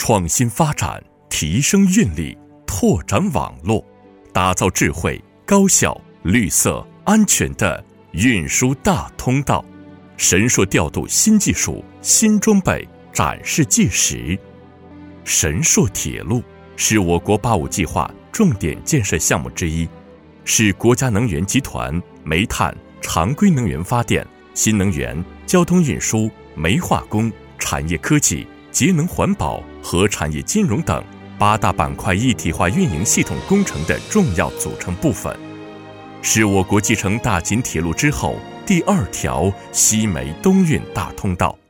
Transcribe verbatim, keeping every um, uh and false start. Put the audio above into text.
创新发展，提升运力，拓展网络，打造智慧、高效、绿色、安全的运输大通道。神硕调度新技术、新装备展示计时。神硕铁路是我国八五计划重点建设项目之一，是国家能源集团煤炭、常规能源发电、新能源、交通运输、煤化工、产业科技、节能环保和产业金融等八大板块一体化运营系统工程的重要组成部分，是我国继承大秦铁路之后第二条西煤东运大通道。